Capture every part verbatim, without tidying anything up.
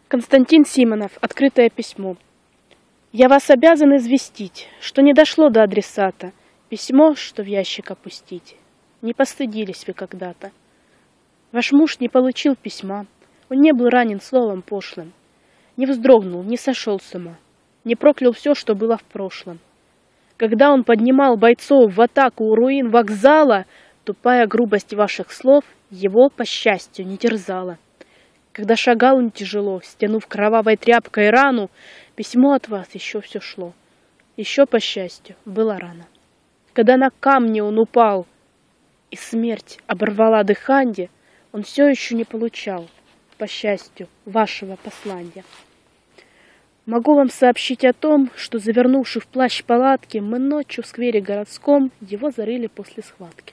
Константин Симонов. Открытое письмо. Я вас обязан известить, что не дошло до адресата письмо, что в ящик опустить. Не постыдились вы когда-то. Ваш муж не получил письма, он не был ранен словом пошлым, не вздрогнул, не сошел с ума, не проклял все, что было в прошлом. Когда он поднимал бойцов в атаку у руин вокзала, тупая грубость ваших слов его, по счастью, не терзала. Когда шагал он тяжело, стянув кровавой тряпкой рану, письмо от вас еще все шло. Еще, по счастью, было рано. Когда на камне он упал, и смерть оборвала дыханье, он все еще не получал, по счастью, вашего послания. Могу вам сообщить о том, что, завернувши в плащ палатки, мы ночью в сквере городском его зарыли после схватки.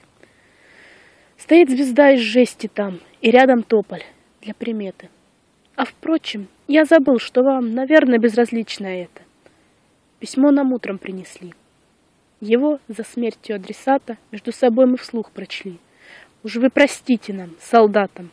Стоит звезда из жести там, и рядом тополь для приметы. А впрочем, я забыл, что вам, наверное, безразлично это. Письмо нам утром принесли. Его за смертью адресата между собой мы вслух прочли. Уж вы простите нам, солдатам.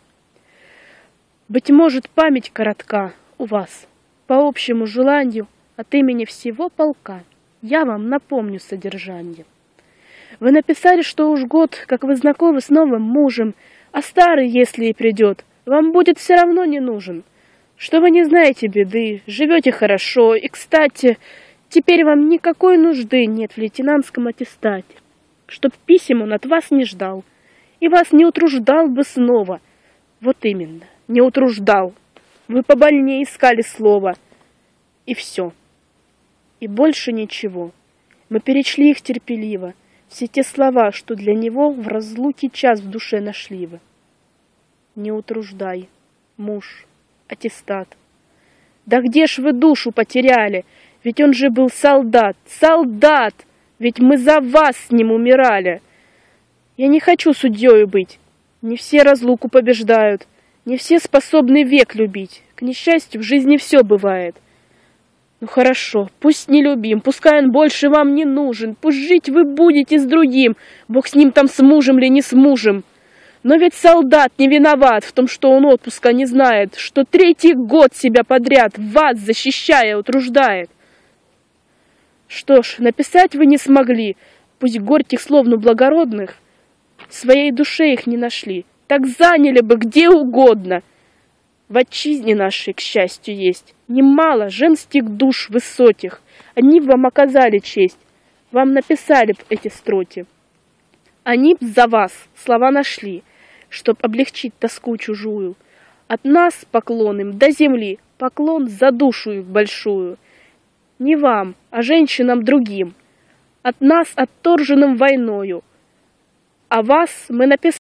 Быть может, память коротка у вас. По общему желанию, от имени всего полка, я вам напомню содержание. Вы написали, что уж год, как вы знакомы с новым мужем, а старый, если и придет, вам будет все равно не нужен. Что вы не знаете беды, живете хорошо, и, кстати, теперь вам никакой нужды нет в лейтенантском аттестате, чтоб писем он от вас не ждал, и вас не утруждал бы снова. Вот именно, не утруждал. Вы побольнее искали слово. И все. И больше ничего. Мы перечли их терпеливо, все те слова, что для него в разлуке час в душе нашли вы. Не утруждай, муж, аттестат. Да где ж вы душу потеряли? Ведь он же был солдат, солдат! Ведь мы за вас с ним умирали. Я не хочу судьёю быть. Не все разлуку побеждают. Не все способны век любить. К несчастью, в жизни все бывает. Ну хорошо, пусть не любим, пускай он больше вам не нужен. Пусть жить вы будете с другим, бог с ним там, с мужем ли не с мужем. Но ведь солдат не виноват в том, что он отпуска не знает, что третий год себя подряд вас, защищая, утруждает. Что ж, написать вы не смогли, пусть горьких словно благородных, своей душе их не нашли, так заняли бы где угодно. В отчизне нашей, к счастью, есть немало женских душ высоких, они б вам оказали честь, вам написали б эти строки. Они б за вас слова нашли, чтоб облегчить тоску чужую. От нас поклон им до земли, поклон за душу их большую. Не вам, а женщинам другим, от нас отторженным войною. А вас мы написали.